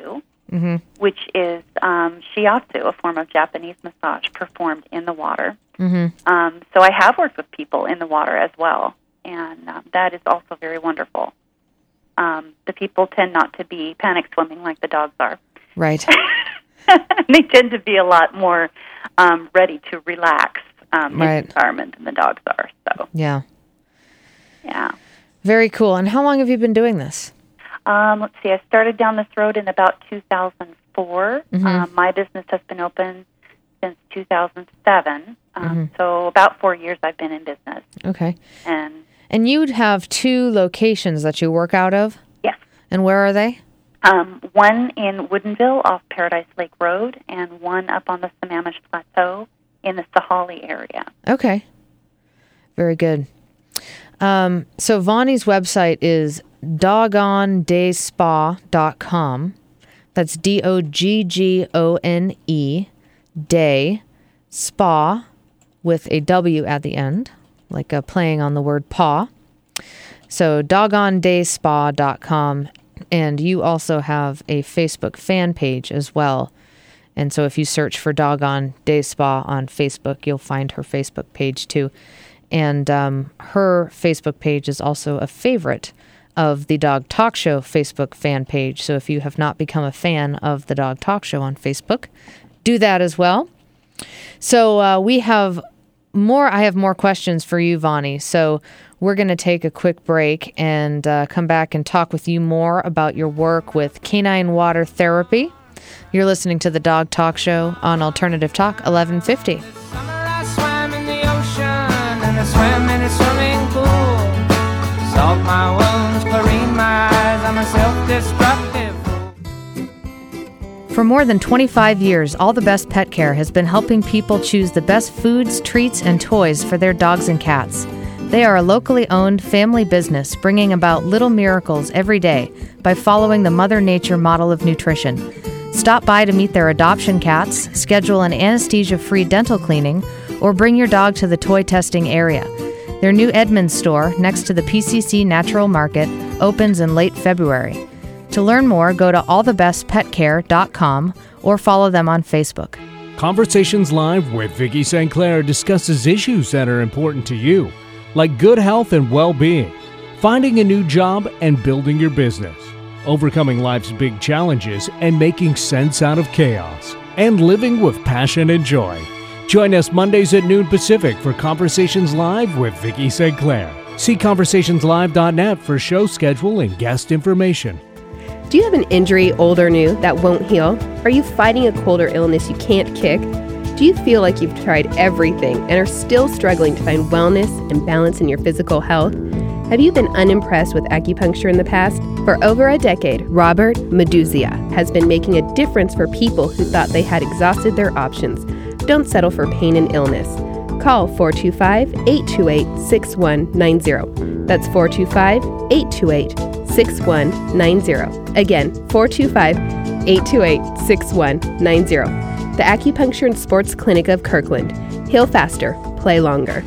mm-hmm. which is um, shiatsu, a form of Japanese massage performed in the water. Mm-hmm. Um, so I have worked with people in the water as well, and um, that is also very wonderful. Um, the people tend not to be panic swimming like the dogs are. Right. They tend to be a lot more um, ready to relax um, right. in the environment than the dogs are. So yeah, yeah, very cool. And how long have you been doing this? Um, let's see. I started down this road in about two thousand four. Mm-hmm. Um, my business has been open since two thousand seven. Um, Mm-hmm. So about four years I've been in business. Okay. And and you'd have two locations that you work out of? Yes. And where are they? Um, one in Woodinville off Paradise Lake Road, and one up on the Sammamish Plateau in the Sahali area. Okay. Very good. Um, so Vonnie's website is doggone day spa dot com. That's D O G G O N E, day, spa, with a W at the end, like a playing on the word paw. So doggone day spa dot com. And you also have a Facebook fan page as well. And so if you search for Doggone Day Spa on Facebook, you'll find her Facebook page too. And um, her Facebook page is also a favorite of the Dog Talk Show Facebook fan page. So if you have not become a fan of the Dog Talk Show on Facebook, do that as well. So uh, we have more, I have more questions for you, Vonnie. So we're going to take a quick break and uh, come back and talk with you more about your work with Canine Water Therapy. You're listening to the Dog Talk Show on Alternative Talk eleven fifty. I swam in the ocean and I swam in a swimming pool. Salt my wounds, chlorine my eyes, I'm a self-destructive fool. For more than twenty-five years, All the Best Pet Care has been helping people choose the best foods, treats, and toys for their dogs and cats. They are a locally owned family business bringing about little miracles every day by following the Mother Nature model of nutrition. Stop by to meet their adoption cats, schedule an anesthesia-free dental cleaning, or bring your dog to the toy testing area. Their new Edmonds store, next to the P C C Natural Market, opens in late February. To learn more, go to all the best pet care dot com or follow them on Facebook. Conversations Live with Vicki Saint Clair discusses issues that are important to you, like good health and well-being, finding a new job and building your business, overcoming life's big challenges and making sense out of chaos, and living with passion and joy. Join us Mondays at noon Pacific for Conversations Live with Vicki Saint Clair. See conversations live dot net for show schedule and guest information. Do you have an injury, old or new, that won't heal? Are you fighting a cold or illness you can't kick? Do you feel like you've tried everything and are still struggling to find wellness and balance in your physical health? Have you been unimpressed with acupuncture in the past? For over a decade, Robert Meduzia has been making a difference for people who thought they had exhausted their options. Don't settle for pain and illness. Call four two five, eight two eight, six one nine zero. That's four two five, eight two eight, six one nine zero. Again, four two five, eight two eight, six one nine zero. The Acupuncture and Sports Clinic of Kirkland. Heal faster, play longer.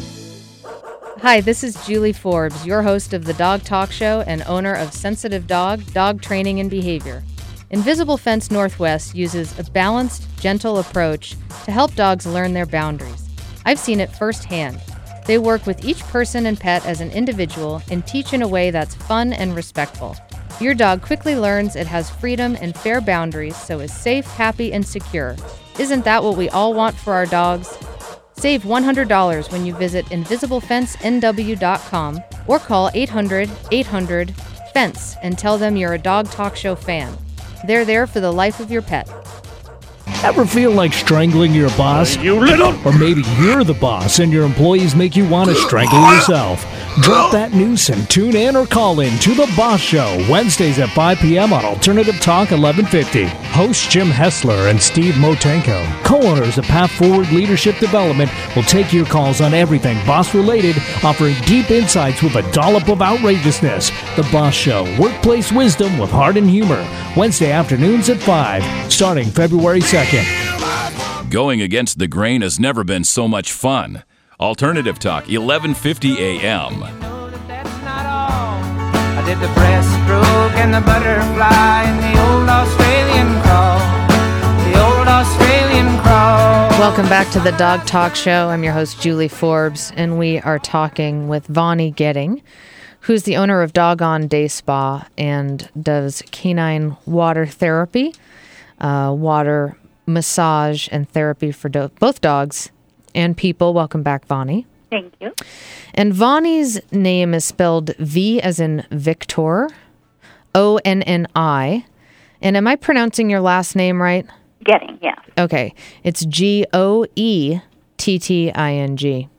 Hi, this is Julie Forbes, your host of the Dog Talk Show and owner of Sensitive Dog, Dog Training and Behavior. Invisible Fence Northwest uses a balanced, gentle approach to help dogs learn their boundaries. I've seen it firsthand. They work with each person and pet as an individual and teach in a way that's fun and respectful. Your dog quickly learns it has freedom and fair boundaries, so is safe, happy, and secure. Isn't that what we all want for our dogs? Save one hundred dollars when you visit invisible fence n w dot com or call eight hundred, eight hundred, FENCE and tell them you're a Dog Talk Show fan. They're there for the life of your pet. Ever feel like strangling your boss? You little... Or maybe you're the boss and your employees make you want to strangle yourself. Drop that noose and tune in or call in to The Boss Show, Wednesdays at five p.m. on Alternative Talk eleven fifty. Hosts Jim Hessler and Steve Motenko, co-owners of Path Forward Leadership Development, will take your calls on everything boss-related, offering deep insights with a dollop of outrageousness. The Boss Show, workplace wisdom with heart and humor, Wednesday afternoons at five, starting February second. Going against the grain has never been so much fun. Alternative Talk, eleven fifty a.m. I did the breaststroke and the butterfly and the old Australian crawl. The old Australian crawl. Welcome back to the Dog Talk Show. I'm your host, Julie Forbes, and we are talking with Vonnie Getting, who's the owner of Doggone Day Spa and does canine water therapy, uh, water massage, and therapy for do- both dogs and people. Welcome back, Vonnie. Thank you. And Vonnie's name is spelled V as in Victor, O N N I. And am I pronouncing your last name right? Getting, yes. Okay. It's G O E T T I N G.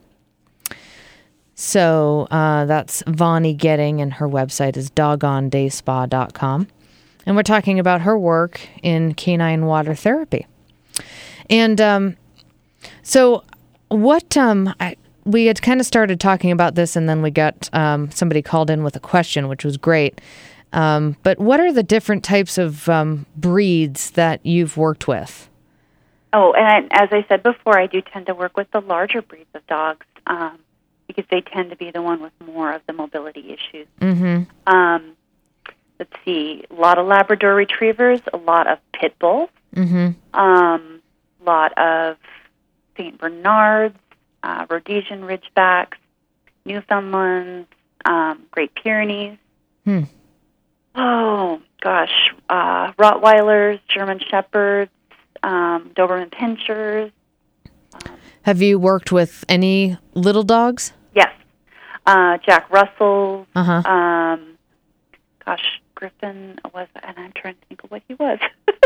So uh, that's Vonnie Getting, and her website is doggone day spa dot com. And we're talking about her work in canine water therapy. And um, so what um, I, we had kind of started talking about this, and then we got um, somebody called in with a question, which was great. Um, but what are the different types of um, breeds that you've worked with? Oh, and I, as I said before, I do tend to work with the larger breeds of dogs um, because they tend to be the one with more of the mobility issues. Mm-hmm. Um, let's see, a lot of Labrador Retrievers, a lot of Pit Bulls, Mm-hmm. um, a lot of Saint Bernards, uh, Rhodesian Ridgebacks, Newfoundlands, um, Great Pyrenees. Hmm. Oh, gosh, uh, Rottweilers, German Shepherds, um, Doberman Pinschers. Have you worked with any little dogs? Yes. Uh, Jack Russells. Uh-huh. Um, gosh, Griffin was, and I'm trying to think of what he was.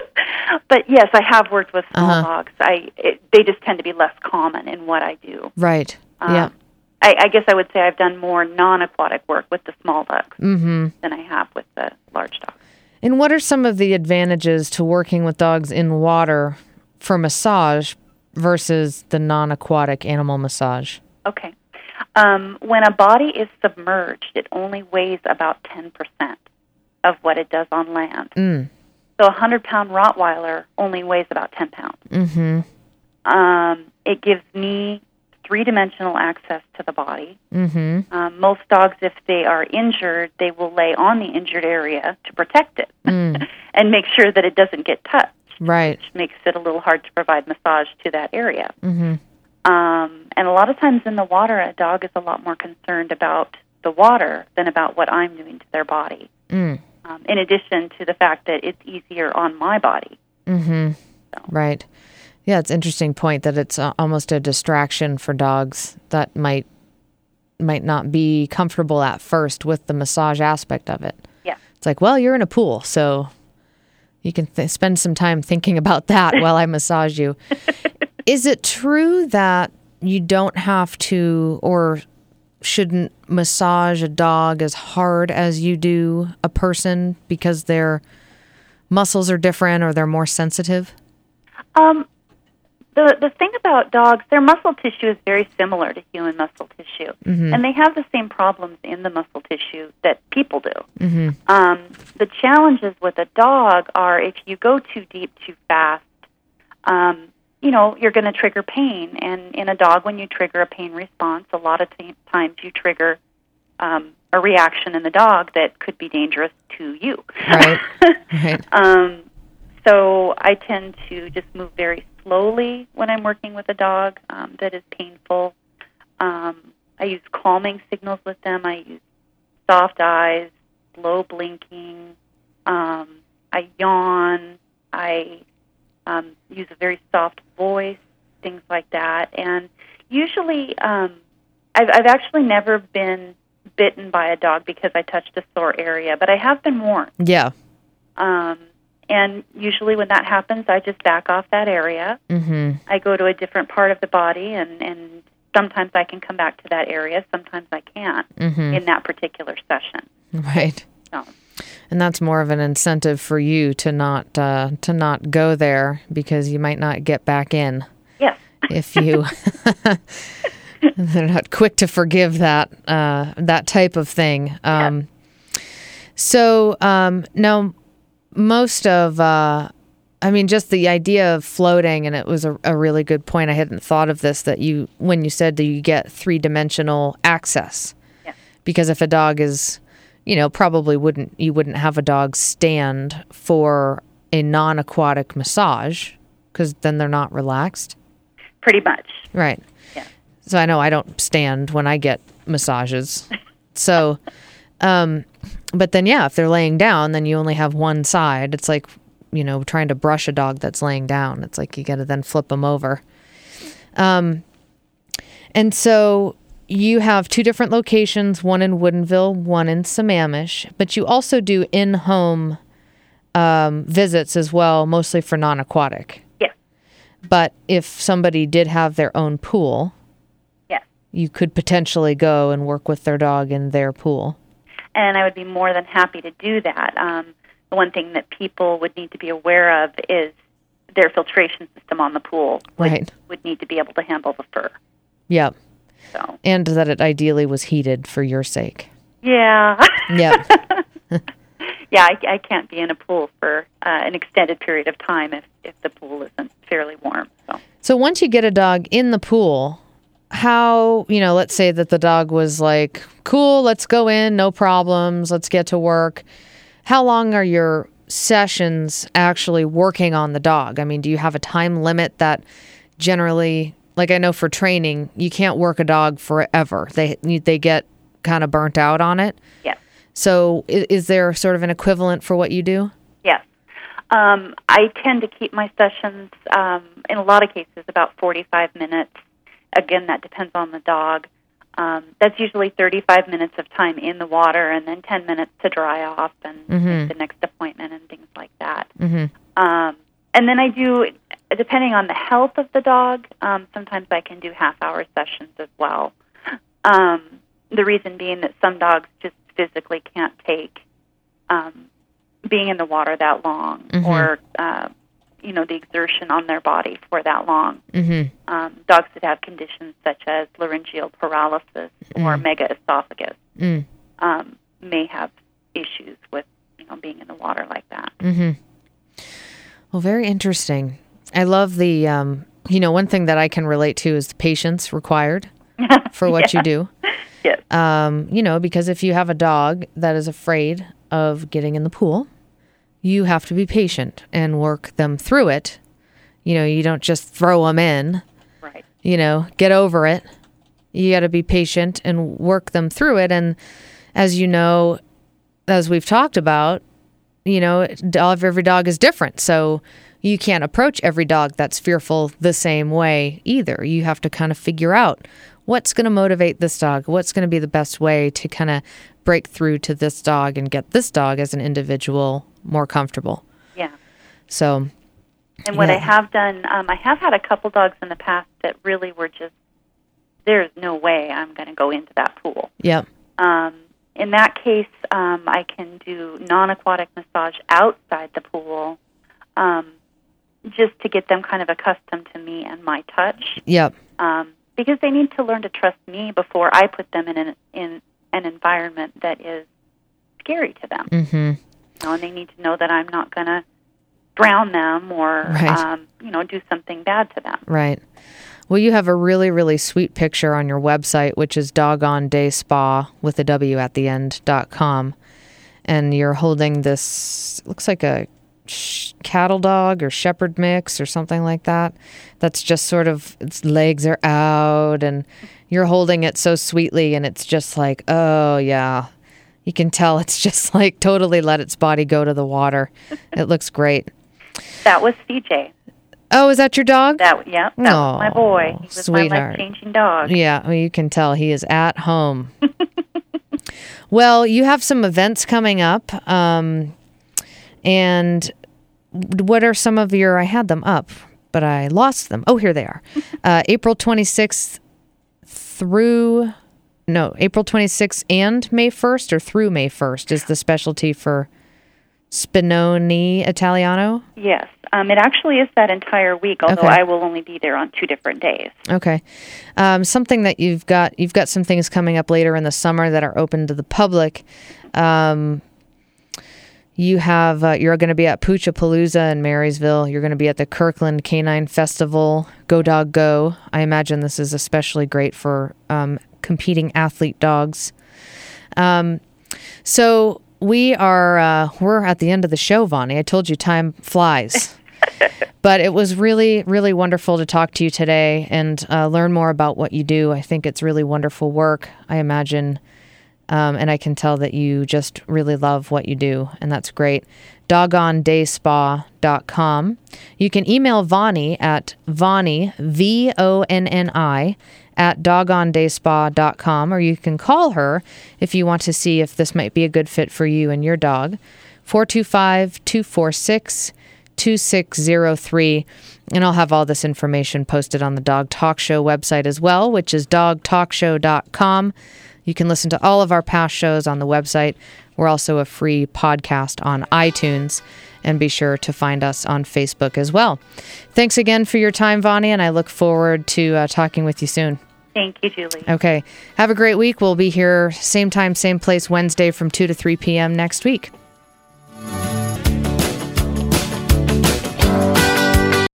But yes, I have worked with small Uh-huh. dogs. I it, they just tend to be less common in what I do. Right. Um, Yeah. I, I guess I would say I've done more non-aquatic work with the small dogs Mm-hmm. than I have with the large dogs. And what are some of the advantages to working with dogs in water for massage versus the non-aquatic animal massage? Okay. Um, when a body is submerged, it only weighs about ten percent of what it does on land. Mm. So a one hundred pound Rottweiler only weighs about ten pounds. Mm-hmm. Um, it gives me three-dimensional access to the body. Mm-hmm. Um, most dogs, if they are injured, they will lay on the injured area to protect it Mm. and make sure that it doesn't get touched, Right. which makes it a little hard to provide massage to that area. Mm-hmm. Um, and a lot of times in the water, a dog is a lot more concerned about the water than about what I'm doing to their body, Mm. um, in addition to the fact that it's easier on my body. Mm-hmm. Right. Yeah, it's an interesting point that it's uh, almost a distraction for dogs that might might not be comfortable at first with the massage aspect of it. Yeah. It's like, well, you're in a pool, so you can th- spend some time thinking about that while I massage you. Is it true that you don't have to or shouldn't massage a dog as hard as you do a person because their muscles are different or they're more sensitive? Um, the the thing about dogs, their muscle tissue is very similar to human muscle tissue, Mhm. and they have the same problems in the muscle tissue that people do. Mm-hmm. Um, the challenges with a dog are if you go too deep too fast, um, you know, you're going to trigger pain. And in a dog, when you trigger a pain response, a lot of t- times you trigger um, a reaction in the dog that could be dangerous to you. Right. Right. Um, so I tend to just move very slowly when I'm working with a dog um, that is painful. Um, I use calming signals with them. I use soft eyes, slow blinking. Um, I yawn. I um, use a very soft voice, things like that. And usually, um, I've, I've actually never been bitten by a dog because I touched a sore area, but I have been warned. Yeah. Um, and usually when that happens, I just back off that area. Mm-hmm. I go to a different part of the body, and, and sometimes I can come back to that area. Sometimes I can't Mhm. in that particular session. Right. So, And that's more of an incentive for you to not uh, to not go there because you might not get back in. yes. If you they're not quick to forgive that uh, that type of thing. Um, So um, now most of uh, I mean, just the idea of floating, and it was a, a really good point. I hadn't thought of this, that you when you said that you get three dimensional access. Yeah. Because if a dog is you know, probably wouldn't, you wouldn't have a dog stand for a non-aquatic massage because then they're not relaxed. Pretty much. Right. Yeah. So I know I don't stand when I get massages. So, um, but then, yeah, if they're laying down, then you only have one side. It's like, you know, trying to brush a dog that's laying down. It's like you got to then flip them over. Um, and so you have two different locations, one in Woodinville, one in Sammamish, but you also do in-home um, visits as well, mostly for non-aquatic. Yes. But if somebody did have their own pool, yes, you could potentially go and work with their dog in their pool. And I would be more than happy to do that. Um, the one thing that people would need to be aware of is their filtration system on the pool would, Right. would need to be able to handle the fur. Yep. So. And that it ideally was heated for your sake. Yeah. Yep. Yeah, I, I can't be in a pool for uh, an extended period of time if, if the pool isn't fairly warm. So. So once you get a dog in the pool, how, you know, let's say that the dog was like, cool, let's go in, no problems, let's get to work. How long are your sessions actually working on the dog? I mean, do you have a time limit that generally, like I know for training, you can't work a dog forever. They they get kind of burnt out on it. Yes. So is, is there sort of an equivalent for what you do? Yes. Um, I tend to keep my sessions, um, in a lot of cases, about forty-five minutes. Again, that depends on the dog. Um, that's usually thirty-five minutes of time in the water and then ten minutes to dry off and Mm-hmm. make the next appointment and things like that. Mm-hmm. Um, and then I do, depending on the health of the dog, um, sometimes I can do half-hour sessions as well. Um, the reason being that some dogs just physically can't take um, being in the water that long Mhm. or, uh, you know, the exertion on their body for that long. Mm-hmm. Um, dogs that have conditions such as laryngeal paralysis or Mm. megaesophagus Mm. um, may have issues with, you know, being in the water like that. Mm-hmm. Well, very interesting. I love the, um, you know, one thing that I can relate to is the patience required for what Yeah. you do. Yes. Um, you know, because if you have a dog that is afraid of getting in the pool, you have to be patient and work them through it. You know, you don't just throw them in. Right. You know, get over it. You got to be patient and work them through it. And as you know, as we've talked about, you know, every dog is different. So you can't approach every dog that's fearful the same way either. You have to kind of figure out what's going to motivate this dog, what's going to be the best way to kind of break through to this dog and get this dog as an individual more comfortable. Yeah. So, And what yeah. I have done, um, I have had a couple dogs in the past that really were just, there's no way I'm going to go into that pool. Yep. Um, in that case, um, I can do non-aquatic massage outside the pool, um, just to get them kind of accustomed to me and my touch. Yep. Um, because they need to learn to trust me before I put them in an, in an environment that is scary to them. Mm-hmm. You know, and they need to know that I'm not going to drown them or, Right. um, you know, do something bad to them. Right. Well, you have a really, really sweet picture on your website, which is doggone day spa with a W at the end dot com. And you're holding this, looks like a sh- cattle dog or shepherd mix or something like that. That's just sort of, its legs are out and you're holding it so sweetly. And it's just like, oh, yeah. You can tell it's just like totally let its body go to the water. It looks great. That was C J. Oh, is that your dog? That, yeah, that was my boy. He was sweetheart. my life-changing dog. Yeah, well, you can tell he is at home. Well, you have some events coming up. Um, and what are some of your, I had them up, but I lost them. Oh, here they are. Uh, April twenty-sixth through, no, April twenty-sixth and May first or through May first is the specialty for Spinoni Italiano? Yes. Um, it actually is that entire week, although Okay. I will only be there on two different days. Okay. Um, something that you've got, you've got some things coming up later in the summer that are open to the public. Um, you have, uh, you're going to be at Poochapalooza in Marysville. You're going to be at the Kirkland Canine Festival, Go Dog Go. I imagine this is especially great for um, competing athlete dogs. Um, So we are uh, we're at the end of the show, Vonnie. I told you time flies. But it was really, really wonderful to talk to you today and uh, learn more about what you do. I think it's really wonderful work, I imagine. Um, and I can tell that you just really love what you do, and that's great. doggone day spa dot com. You can email Vonnie at Vonnie, V O N N I, at doggone day spa dot com, or you can call her if you want to see if this might be a good fit for you and your dog. four two five, two four six, two six zero three. And I'll have all this information posted on the Dog Talk Show website as well, which is dog talk show dot com. You can listen to all of our past shows on the website. We're also a free podcast on iTunes. And be sure to find us on Facebook as well. Thanks again for your time, Vonnie, and I look forward to uh, talking with you soon. Thank you, Julie. Okay. Have a great week. We'll be here same time, same place Wednesday from two to three p.m. next week.